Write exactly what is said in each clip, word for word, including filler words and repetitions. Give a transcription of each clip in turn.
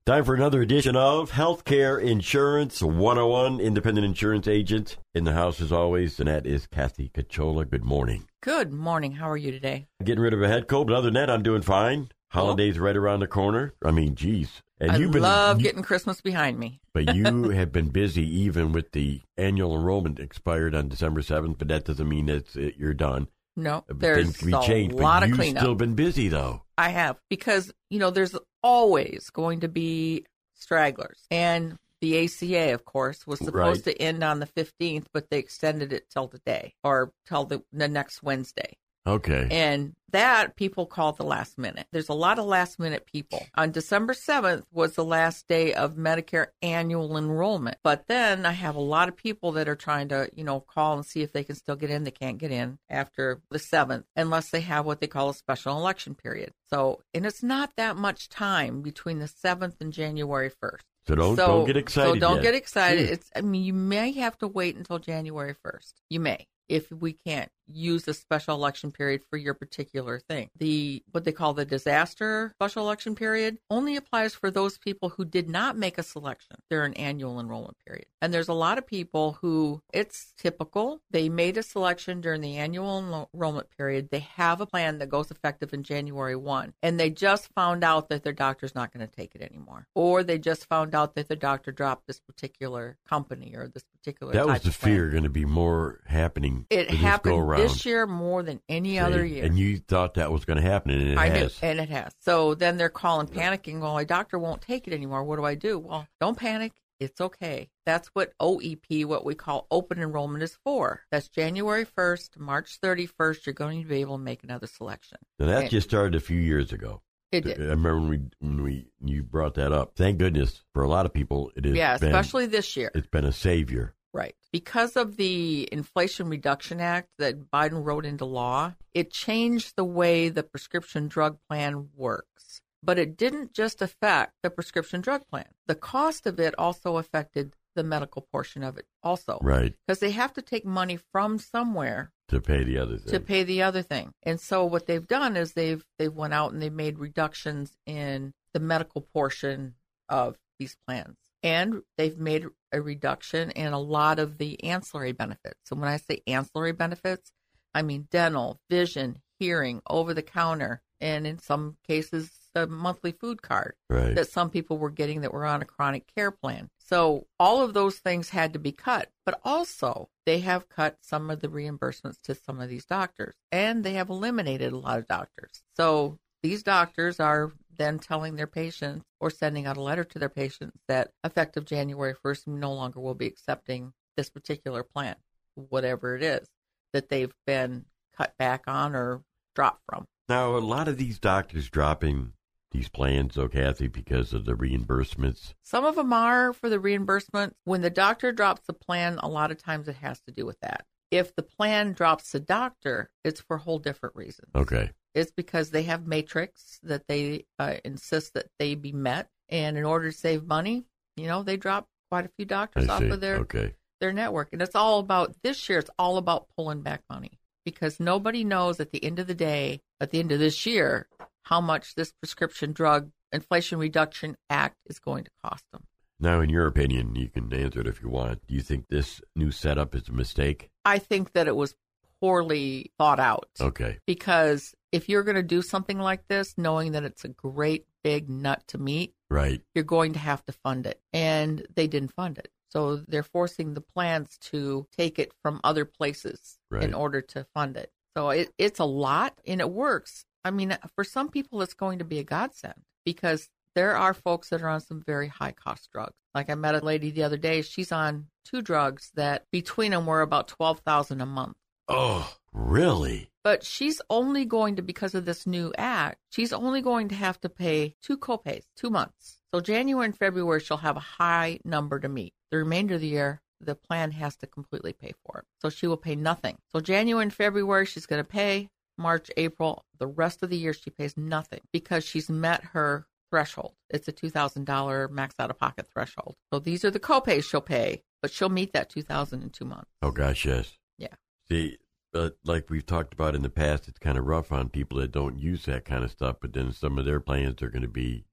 Time for another edition of Healthcare Insurance one oh one. Independent insurance agent in the house as always, and that is Kathy Cachola. Good morning. Good morning. How are you today? Getting rid of a head cold, but other than that, I'm doing fine. Holidays right around the corner. I mean, geez. And I you've been, love you, getting Christmas behind me. But you have been busy even with the annual enrollment expired on December seventh, but that doesn't mean that it, you're done. No, Things there's can be a changed, lot but of you've cleanup. still been busy, though. I have, because, you know, there's always going to be stragglers. And the A C A, of course, was supposed Right. to end on the fifteenth, but they extended it till today or till the, the next Wednesday. Okay. And that people call the last minute. There's a lot of last minute people. On December seventh was the last day of Medicare annual enrollment. But then I have a lot of people that are trying to, you know, call and see if they can still get in. They can't get in after the seventh unless they have what they call a special election period. So, and it's not that much time between the seventh and January first. So don't so, don't get excited. So don't yet. get excited. Sure. It's I mean, you may have to wait until January first. You may, if we can't use the special election period for your particular thing. The what they call the disaster special election period only applies for those people who did not make a selection during an annual enrollment period. And there's a lot of people who it's typical. They made a selection during the annual enrollment period. They have a plan that goes effective in January first, and they just found out that their doctor's not going to take it anymore. Or they just found out that the doctor dropped this particular company or this particular That type was the of plan. fear going to be more happening. It this happened go-around. this year more than any See? other year. And you thought that was going to happen, and it I has. knew, and it has. So then they're calling, panicking. Well, my doctor won't take it anymore. What do I do? Well, don't panic. It's okay. That's what O E P, what we call open enrollment, is for. That's January first to March thirty-first. You're going to be able to make another selection. Now, that And just started a few years ago. it did. I remember when we when we you brought that up. Thank goodness for a lot of people. It has Yeah, been, especially this year. it's been a savior. Right. Because of the Inflation Reduction Act that Biden wrote into law, it changed the way the prescription drug plan works. But it didn't just affect the prescription drug plan. The cost of it also affected the medical portion of it also. Right. Because they have to take money from somewhere To pay the other thing. to pay the other thing. And so what they've done is they've they've went out and they've made reductions in the medical portion of these plans. And they've made a reduction in a lot of the ancillary benefits. So when I say ancillary benefits, I mean dental, vision, hearing, over-the-counter, and in some cases, the monthly food card Right. that some people were getting that were on a chronic care plan. So all of those things had to be cut. But also, they have cut some of the reimbursements to some of these doctors. And they have eliminated a lot of doctors. So these doctors are then telling their patients or sending out a letter to their patients that effective January first, we no longer will be accepting this particular plan, whatever it is that they've been cut back on or dropped from. Now, a lot of these doctors dropping these plans, though, Kathy, because of the reimbursements. Some of them are for the reimbursement. When the doctor drops the plan, a lot of times it has to do with that. If the plan drops the doctor, it's for a whole different reason. Okay. It's because they have matrix that they uh, insist that they be met. And in order to save money, you know, they drop quite a few doctors I off see. of their, Okay. their network. And it's all about, this year, it's all about pulling back money. Because nobody knows at the end of the day, at the end of this year, how much this prescription drug Inflation Reduction Act is going to cost them. Now, in your opinion, you can answer it if you want. Do you think this new setup is a mistake? I think that it was poorly thought out. Okay. Because if you're going to do something like this, knowing that it's a great big nut to meet, Right. you're going to have to fund it. And they didn't fund it. So they're forcing the plans to take it from other places Right. in order to fund it. So it, it's a lot and it works. I mean, for some people, it's going to be a godsend because there are folks that are on some very high cost drugs. Like I met a lady the other day. She's on two drugs that between them were about twelve thousand dollars a month. Oh, really? But she's only going to, because of this new act, she's only going to have to pay two copays, two months. So January and February, she'll have a high number to meet. The remainder of the year, the plan has to completely pay for it. So she will pay nothing. So January and February, she's going to pay. March, April, the rest of the year, she pays nothing because she's met her threshold. It's a two thousand dollars max out-of-pocket threshold. So these are the copays she'll pay, but she'll meet that two thousand dollars in two months. Oh, gosh, yes. Yeah. See, uh, like we've talked about in the past, it's kind of rough on people that don't use that kind of stuff, but then some of their plans are going to be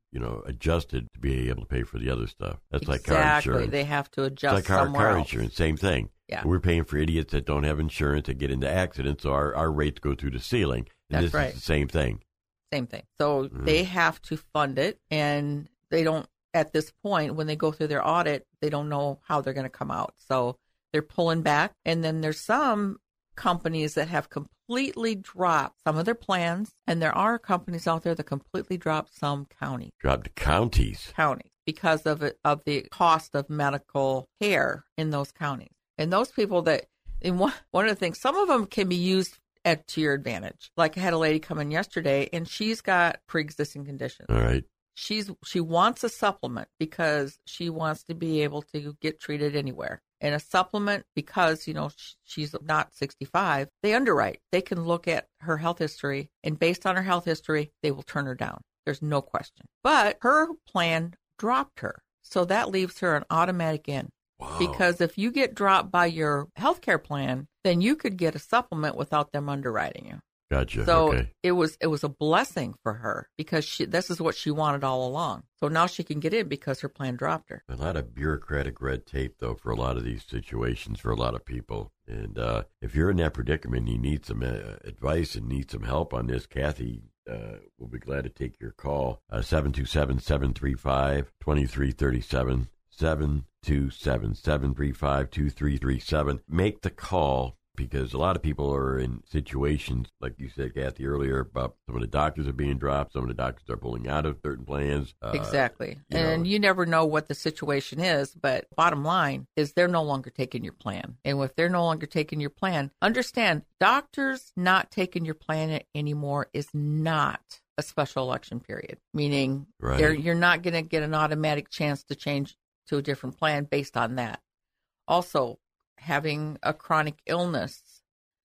you know, adjusted to be able to pay for the other stuff. That's like car Exactly. insurance. They have to adjust It's like car, somewhere car else. insurance, same thing. Yeah. We're paying for idiots that don't have insurance that get into accidents, so our, our rates go through the ceiling. And That's this right. is the same thing. Same thing. So Mm. they have to fund it, and they don't, at this point, when they go through their audit, they don't know how they're going to come out. So they're pulling back. And then there's some companies that have completely dropped some of their plans, and there are companies out there that completely dropped some counties. Drop to counties. counties because of it, of the cost of medical care in those counties. And those people that, in one, one of the things, some of them can be used at to your advantage. Like I had a lady come in yesterday, and she's got pre-existing conditions. All right. She's she wants a supplement because she wants to be able to get treated anywhere. And a supplement, because, you know, sh- she's not sixty-five, they underwrite. They can look at her health history, and based on her health history, they will turn her down. There's no question. But her plan dropped her. So that leaves her an automatic in. Wow. Because if you get dropped by your healthcare plan, then you could get a supplement without them underwriting you. Gotcha. So okay. it was it was a blessing for her because she this is what she wanted all along. So now she can get in because her plan dropped her. A lot of bureaucratic red tape, though, for a lot of these situations for a lot of people. And uh, if you're in that predicament, you need some uh, advice and need some help on this, Kathy uh, will be glad to take your call. Uh, seven two seven, seven three five, two three three seven, seven two seven, seven three five, two three three seven. Make the call. Because a lot of people are in situations, like you said, Kathy, earlier, about some of the doctors are being dropped, some of the doctors are pulling out of certain plans. Uh, Exactly. you And know. you never know what the situation is, but bottom line is they're no longer taking your plan. And if they're no longer taking your plan, understand doctors not taking your plan anymore is not a special election period, meaning Right. they're- you're not going to get an automatic chance to change to a different plan based on that. Also, having a chronic illness,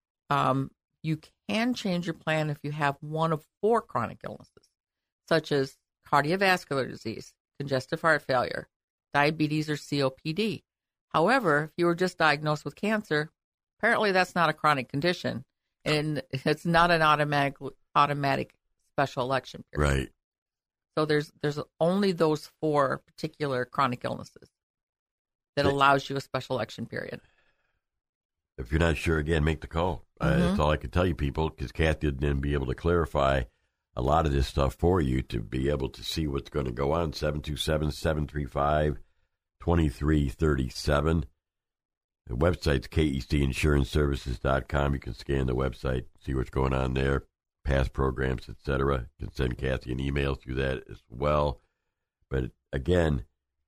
um, you can change your plan if you have one of four chronic illnesses, such as cardiovascular disease, congestive heart failure, diabetes, or C O P D. However, if you were just diagnosed with cancer, apparently that's not a chronic condition, and it's not an automatic automatic special election period. Right. So there's there's only those four particular chronic illnesses that But- allows you a special election period. If you're not sure, again, make the call. Uh, Mhm. that's all I can tell you, people, because Kathy would then be able to clarify a lot of this stuff for you to be able to see what's going to go on. seven two seven, seven three five, two three three seven. The website's K E C insurance services dot com. You can scan the website, see what's going on there, past programs, et cetera. You can send Kathy an email through that as well. But again,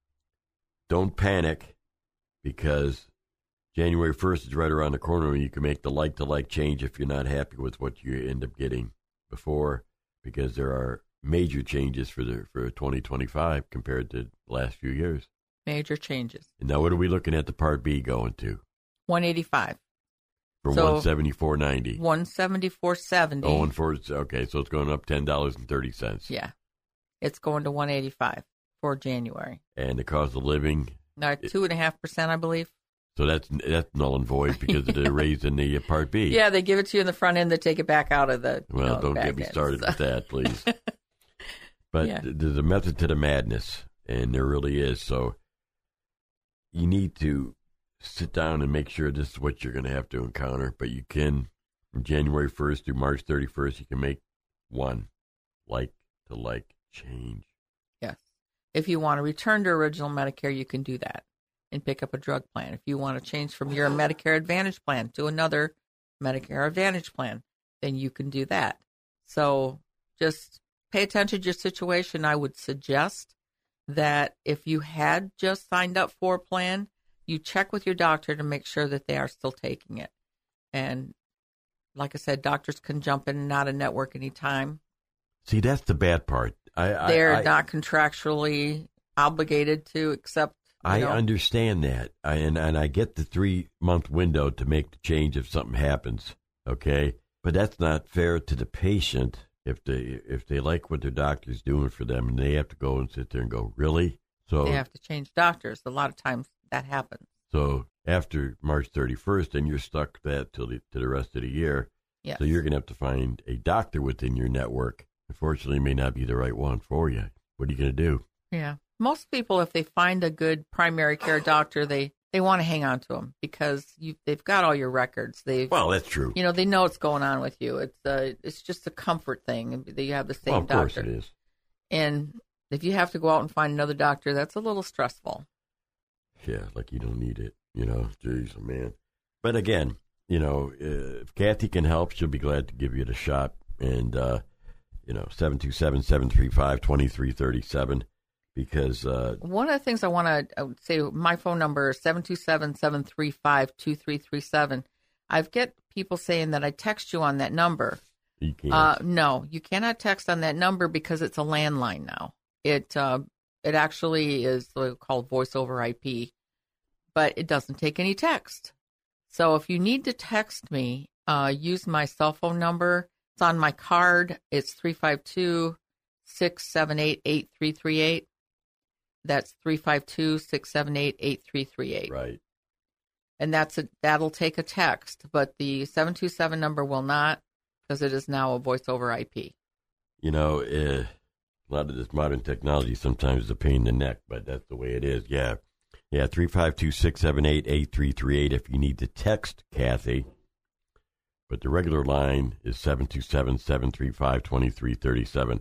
don't panic, because January first is right around the corner, and you can make the like-to-like change if you're not happy with what you end up getting before, because there are major changes for the for twenty twenty-five compared to the last few years. Major changes. And now what are we looking at the Part B going to? one eighty-five. From So, one seventy-four ninety. one seventy-four seventy. Oh, and for, okay, so it's going up ten dollars and thirty cents. Yeah. It's going to one eighty-five for January. And the cost of living, Now, two and a half percent, I believe. so that's that's null and void because of the raise in the Part B. Yeah, they give it to you in the front end, they take it back out of the. you Well, know, don't back get me end, started so. with that, please. But Yeah. th- there's a method to the madness, and there really is. So you need to sit down and make sure this is what you're going to have to encounter. But you can, from January first through March thirty-first, you can make one like-to-like change. Yes. If you want to return to original Medicare, you can do that and pick up a drug plan. If you want to change from your Medicare Advantage plan to another Medicare Advantage plan, then you can do that. So just pay attention to your situation. I would suggest that if you had just signed up for a plan, you check with your doctor to make sure that they are still taking it. And like I said, doctors can jump in and out of network anytime. See, that's the bad part. I, They're I, I, not contractually obligated to accept. you I know. understand that, I, and and I get the three month window to make the change if something happens. Okay, but that's not fair to the patient if they if they like what their doctor's doing for them, and they have to go and sit there and go, really? So They have to change doctors. A lot of times that happens. so after March thirty-first, then you're stuck with that till the to the rest of the year. Yes. So you're going to have to find a doctor within your network. Unfortunately, it may not be the right one for you. what are you going to do? Yeah. Most people, if they find a good primary care doctor, they, they want to hang on to them because you they've got all your records. They've Well, that's true. You know, they know what's going on with you. It's uh, it's just a comfort thing that you have the same well, of doctor. course it is. And if you have to go out and find another doctor, that's a little stressful. Yeah, like you don't need it, you know. Jeez, man. But again, you know, uh, if Kathy can help, she'll be glad to give you the shot. And, uh, you know, seven two seven, seven three five, two three three seven because... Uh, One of the things I want to say, my phone number is seven two seven, seven three five, two three three seven. I've get people saying that I text you on that number. You can't. Uh, no, you cannot text on that number because it's a landline now. It uh, it actually is called voice over I P, but it doesn't take any text. So if you need to text me, uh, use my cell phone number. It's on my card. It's three five two, six seven eight, eight three three eight. That's three five two, six seven eight, eight three three eight. Right. And that's a, that'll take a text, but the seven two seven number will not because it is now a voice over I P. You know, uh, a lot of this modern technology sometimes is a pain in the neck, but that's the way it is. Yeah. Yeah, three five two, six seven eight, eight three three eight if you need to text Kathy. But the regular line is seven two seven, seven three five, two three three seven.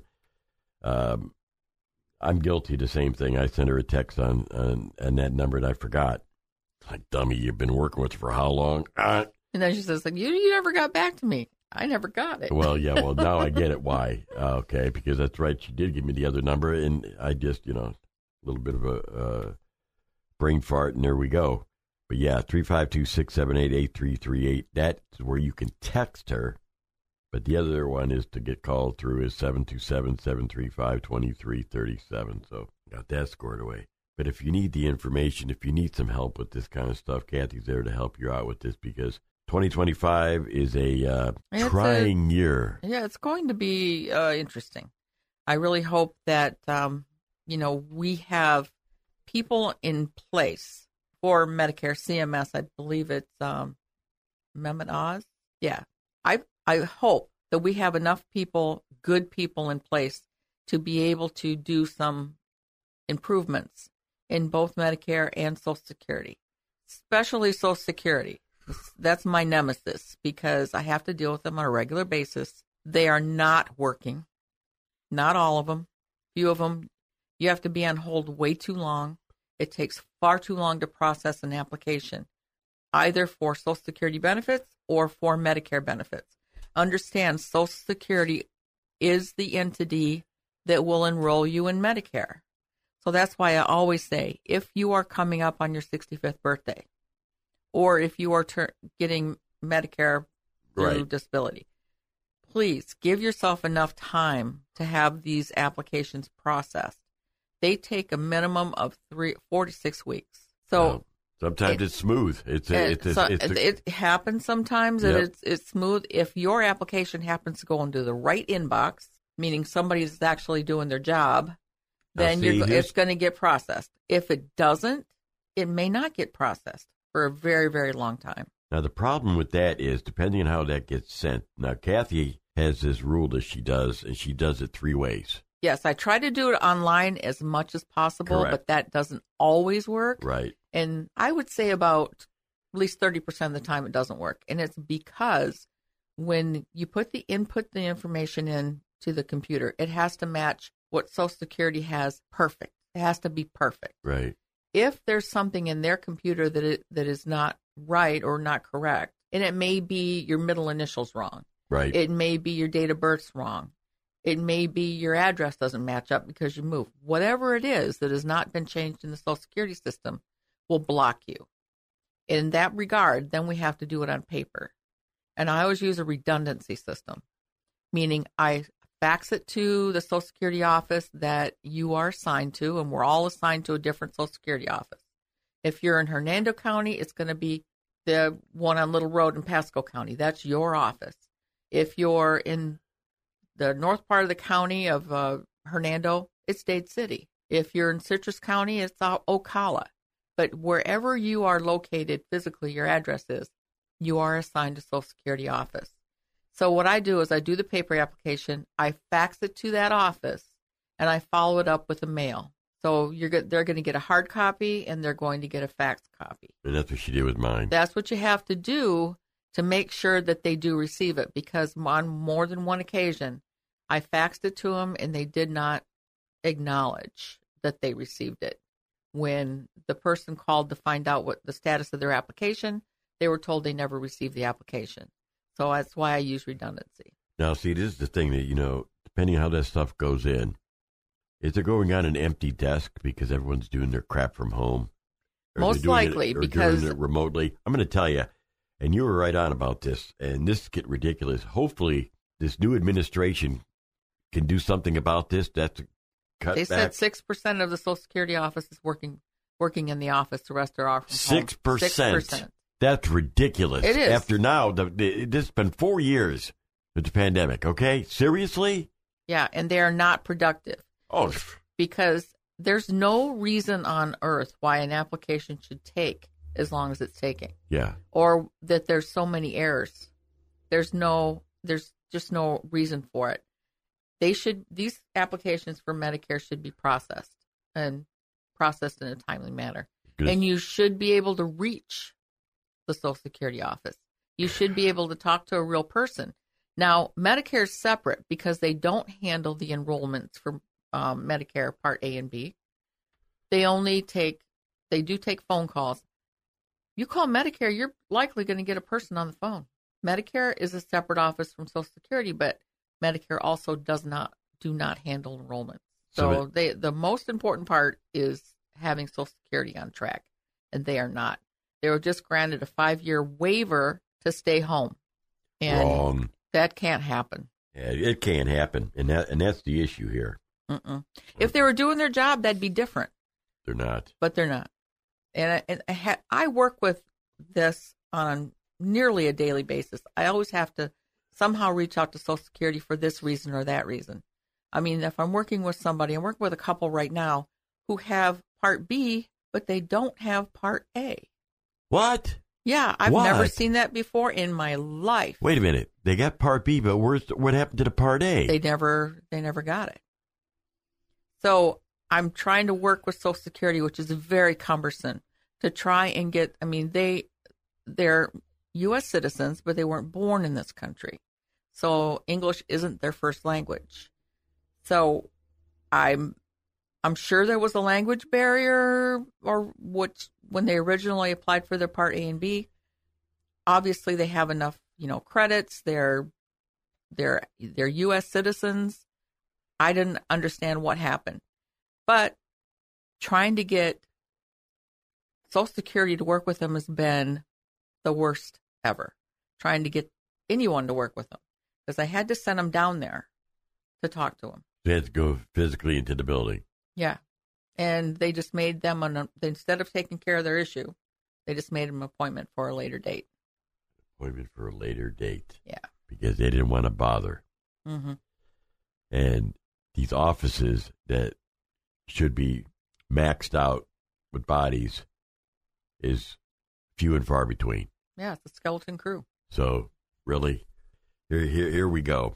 Um, I'm guilty of the same thing. I sent her a text on, on, on that number, and I forgot. Like, dummy, you've been working with her for how long? Uh, and then she says, like, you, you never got back to me. I never got it. Well, yeah, well, now I get it why. Uh, okay, because that's right. She did give me the other number, and I just, you know, a little bit of a uh, brain fart, and there we go. But, yeah, three five two, six seven eight, eight three three eight. That's where you can text her. But the other one is to get called through is seven two seven, seven three five, two three three seven. So got that scored away. But if you need the information, if you need some help with this kind of stuff, Kathy's there to help you out with this because twenty twenty-five is a uh, trying a, year. Yeah, it's going to be uh, interesting. I really hope that, um, you know, we have people in place for Medicare, C M S. I believe it's um, Mehmet Oz. Yeah. I I hope that we have enough people, good people in place to be able to do some improvements in both Medicare and Social Security, especially Social Security. That's my nemesis because I have to deal with them on a regular basis. They are not working. Not all of them. Few of them, you have to be on hold way too long. It takes far too long to process an application, either for Social Security benefits or for Medicare benefits. Understand, Social Security is the entity that will enroll you in Medicare. So that's why I always say, if you are coming up on your sixty-fifth birthday, or if you are ter- getting Medicare through right. disability, please give yourself enough time to have these applications processed. They take a minimum of three, four to six weeks. So well, sometimes it, it's smooth. It's a, it's, a, so it's a, it happens sometimes yep. that it's it's smooth. If your application happens to go into the right inbox, meaning somebody's actually doing their job, then see, you're, it's going to get processed. If it doesn't, it may not get processed for a very, very long time. Now, the problem with that is, depending on how that gets sent, now, Kathy has this rule that she does, and she does it three ways. Yes, I try to do it online as much as possible, Correct. But that doesn't always work. Right. And I would say about at least thirty percent of the time it doesn't work. And it's because when you put the input the information in to the computer, it has to match what Social Security has perfect. It has to be perfect. Right. If there's something in their computer that it, that is not right or not correct, and it may be your middle initials wrong. Right. It may be your date of birth's wrong. It may be your address doesn't match up because you moved. Whatever it is that has not been changed in the Social Security system will block you. In that regard, then we have to do it on paper. And I always use a redundancy system, meaning I fax it to the Social Security office that you are assigned to, and we're all assigned to a different Social Security office. If you're in Hernando County, it's going to be the one on Little Road in Pasco County. That's your office. If you're in the north part of the county of uh, Hernando, it's Dade City. If you're in Citrus County, it's uh, Ocala. But wherever you are located physically, your address is, you are assigned to Social Security office. So what I do is I do the paper application, I fax it to that office, and I follow it up with a mail. So you're go- they're going to get a hard copy and they're going to get a fax copy. And that's what she did with mine. That's what you have to do to make sure that they do receive it, because on more than one occasion, I faxed it to them and they did not acknowledge that they received it. When the person called to find out what the status of their application, they were told they never received the application. So that's why I use redundancy. Now, see, this is the thing that, you know, depending on how that stuff goes in, is it going on an empty desk because everyone's doing their crap from home? Or Most likely, it, or because doing it remotely. I'm going to tell you, and you were right on about this, and this get ridiculous. Hopefully, this new administration can do something about this. That's a cut they back. said six percent of the Social Security office is working working in the office. The rest are off from Six home. percent. Six percent. That's ridiculous. It is. After now, the, the, this has been four years with the pandemic. Okay, seriously? Yeah, and they are not productive. Oh, Because there's no reason on earth why an application should take as long as it's taking, yeah. or that there's so many errors. There's no, there's just no reason for it. They should, these applications for Medicare should be processed and processed in a timely manner. Good. And you should be able to reach the Social Security office. You should be able to talk to a real person. Now, Medicare is separate because they don't handle the enrollments for um, Medicare Part A and B. They only take, they do take phone calls. You call Medicare, you're likely going to get a person on the phone. Medicare is a separate office from Social Security, but Medicare also does not, do not handle enrollment. So, So it, they, the most important part is having Social Security on track, and they are not. They were just granted a five-year waiver to stay home. And wrong. that can't happen. Yeah, it can't happen, and that and that's the issue here. Mm-mm. If they were doing their job, that'd be different. They're not. But they're not. And I, and I, ha- I work with this on nearly a daily basis. I always have to somehow reach out to Social Security for this reason or that reason. I mean, if I'm working with somebody, I'm working with a couple right now who have Part B, but they don't have Part A. What? Yeah, I've What? never seen that before in my life. Wait a minute. They got Part B, but where's the, what happened to the Part A? They never, they never got it. So I'm trying to work with Social Security, which is very cumbersome, to try and get. I mean, they, they're U S citizens, but they weren't born in this country, so English isn't their first language. So I'm, I'm sure there was a language barrier, or which when they originally applied for their Part A and B. Obviously, they have enough, you know, credits. They're, they're, they're U S citizens. I didn't understand what happened, but trying to get Social Security to work with them has been the worst ever. Trying to get anyone to work with them, because I had to send them down there to talk to them. They had to go physically into the building. Yeah, and they just made them an, instead of taking care of their issue, they just made an appointment for a later date. Appointment for a later date. Yeah, because they didn't want to bother. mm-hmm. And these offices that should be maxed out with bodies is few and far between. Yeah, it's a skeleton crew. So, really, here, here, here we go.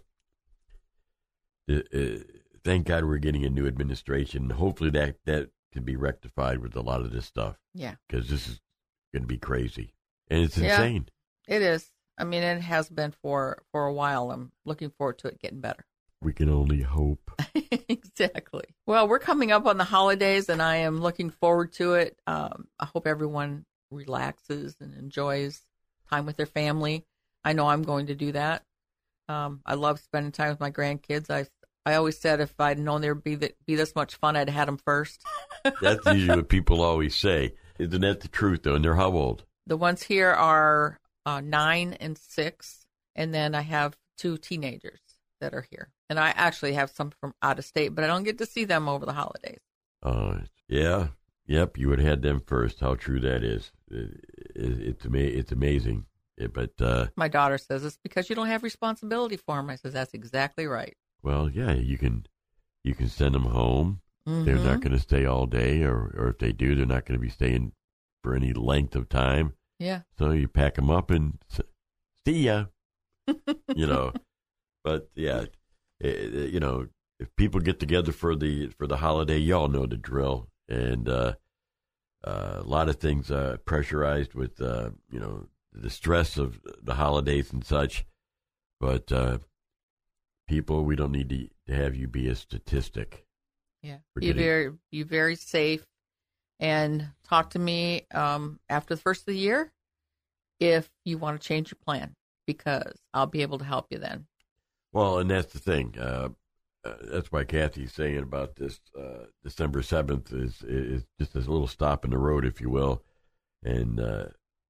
Uh, uh, thank God we're getting a new administration. Hopefully that, that can be rectified with a lot of this stuff. Yeah. Because this is going to be crazy. And it's Yeah. insane. It is. I mean, it has been for, for a while. I'm looking forward to it getting better. We can only hope. Exactly. Well, we're coming up on the holidays, and I am looking forward to it. Um, I hope everyone relaxes and enjoys time with their family. I know I'm going to do that. Um, I love spending time with my grandkids. I I always said if I'd known there'd be that be this much fun, I'd had them first. That's usually what people always say. Isn't that the truth, though? And they're how old? The ones here are uh, nine and six, and then I have two teenagers that are here. And I actually have some from out of state, but I don't get to see them over the holidays. Uh, yeah. Yep, you would have had them first. How true that is. It, it, it's, ama- it's amazing. It, but uh, My daughter says it's because you don't have responsibility for them. I says, that's exactly right. Well, yeah, you can you can send them home. Mm-hmm. They're not going to stay all day, or, or if they do, they're not going to be staying for any length of time. Yeah. So you pack them up and s- see ya, you know. But, yeah, it, it, you know, if people get together for the for the holiday, y'all know the drill, and uh, uh, a lot of things uh, pressurized with uh, you know the stress of the holidays and such. But uh, people, we don't need to, to have you be a statistic. Yeah, We're be getting- very be very safe, and talk to me um, after the first of the year if you want to change your plan, because I'll be able to help you then. Well, and that's the thing. Uh, uh, that's why Kathy's saying about this uh, December seventh is is just a little stop in the road, if you will, and uh,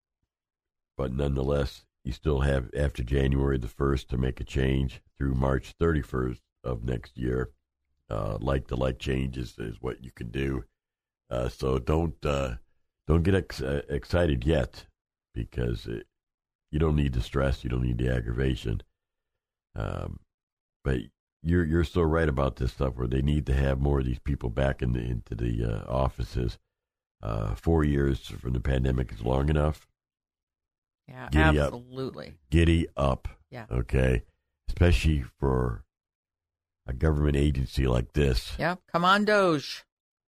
but nonetheless, you still have after January the first to make a change through March thirty-first of next year. Uh, like to like changes is what you can do. Uh, so don't uh, don't get ex- uh, excited yet, because it, you don't need the stress, you don't need the aggravation. Um, but you're you're so right about this stuff where they need to have more of these people back in the, into the uh, offices. Uh, four years from the pandemic is long enough. Yeah, Giddy up. absolutely. Giddy up. Yeah. Okay. Especially for a government agency like this. Yeah, come on, Doge.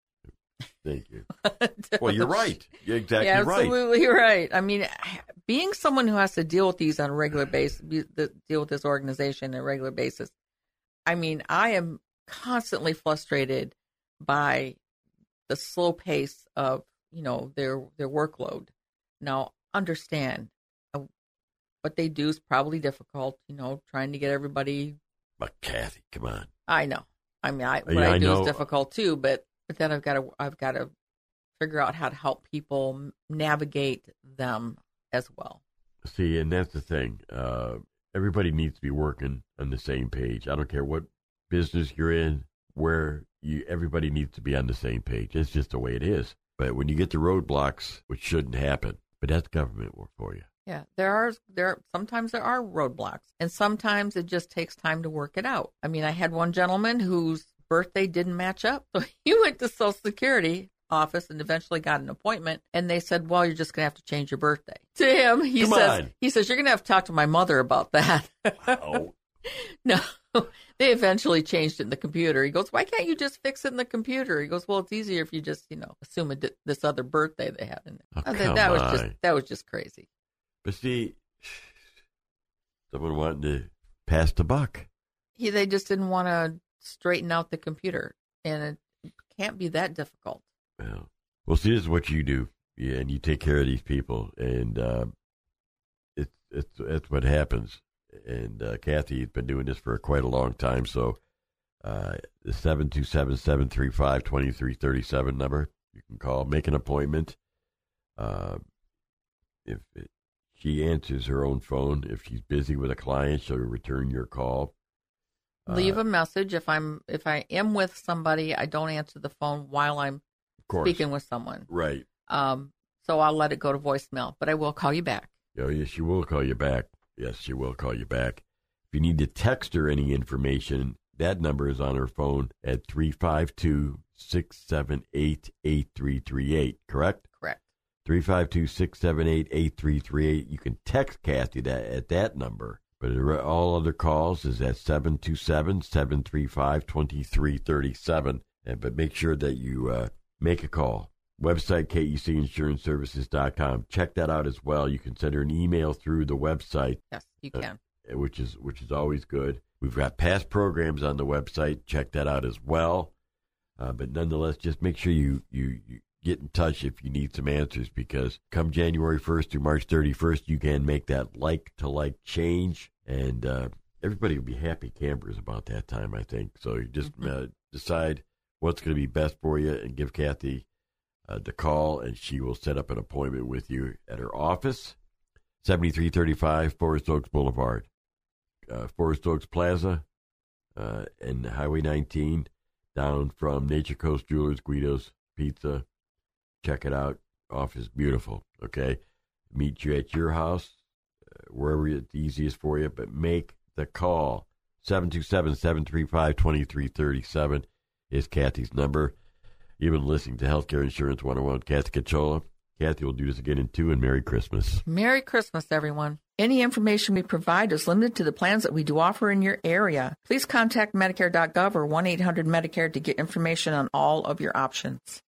Thank you. Well, you're right. You're exactly yeah, right. absolutely right. I mean, being someone who has to deal with these on a regular basis, deal with this organization on a regular basis, I mean, I am constantly frustrated by the slow pace of, you know, their their workload. Now, understand uh, what they do is probably difficult, you know, trying to get everybody. But Kathy, come on. I know. I mean, I, what Yeah, I, I do know. is difficult too, but but then I've got to I've got to figure out how to help people navigate them as well. See, and that's the thing. Uh, everybody needs to be working on the same page. I don't care what business you're in, where you. Everybody needs to be on the same page. It's just the way it is. But when you get the roadblocks, which shouldn't happen, but that's government work for you. Yeah, there are there sometimes there are roadblocks, and sometimes it just takes time to work it out. I mean, I had one gentleman whose birthday didn't match up, so he went to Social Security office and eventually got an appointment, and they said, "Well, you're just gonna have to change your birthday." To him, he Come says, on. "He says you're gonna have to talk to my mother about that." Oh, No, they eventually changed it in the computer. He goes, "Why can't you just fix it in the computer?" He goes, "Well, it's easier if you just, you know, assume a di- this other birthday they had in there." Oh, I think come that was just on. that was just crazy. but see, someone wanting to pass the buck. He they just didn't want to straighten out the computer, and it can't be that difficult. Well, well, see, this is what you do, yeah, and you take care of these people, and uh, it's it's it's what happens. And uh, Kathy has been doing this for quite a long time, so uh, the seven two seven, seven three five, two three three seven number, you can call, make an appointment. Uh, if it, she answers her own phone, if she's busy with a client, she'll return your call. Leave Uh, a message if I'm if I am with somebody. I don't answer the phone while I'm of course, speaking with someone. right. Um, so I'll let it go to voicemail, but I will call you back. Oh, yes, she will call you back. Yes, she will call you back. If you need to text her any information, that number is on her phone at three five two, six seven eight, eight three three eight, correct? Correct. three five two, six seven eight, eight three three eight. You can text Kathy that, at that number. But all other calls is at seven two seven, seven three five, two three three seven. And, but make sure that you uh, make a call. Website, K E C insurance services dot com. Check that out as well. You can send her an email through the website, Yes, you can. uh, which is which is always good. We've got past programs on the website. Check that out as well. Uh, but nonetheless, just make sure you, you, you get in touch if you need some answers, because come January first through March thirty-first, you can make that like-to-like change, and uh, everybody will be happy campers about that time, I think. So you just Mm-hmm. uh, decide what's going to be best for you and give Kathy uh, the call, and she will set up an appointment with you at her office, seventy-three thirty-five Forest Oaks Boulevard, uh, Forest Oaks Plaza, uh, and Highway nineteen, down from Nature Coast Jewelers, Guido's Pizza. Check it out. Office beautiful. Okay, meet you at your house, uh, wherever it's easiest for you. But make the call. seven two seven, seven three five, two three three seven is Kathy's number. You've been listening to Healthcare Insurance one oh one. Kathy Cachola. Kathy will do this again in two, and Merry Christmas. Merry Christmas, everyone. Any information we provide is limited to the plans that we do offer in your area. Please contact Medicare dot gov or one eight hundred Medicare to get information on all of your options.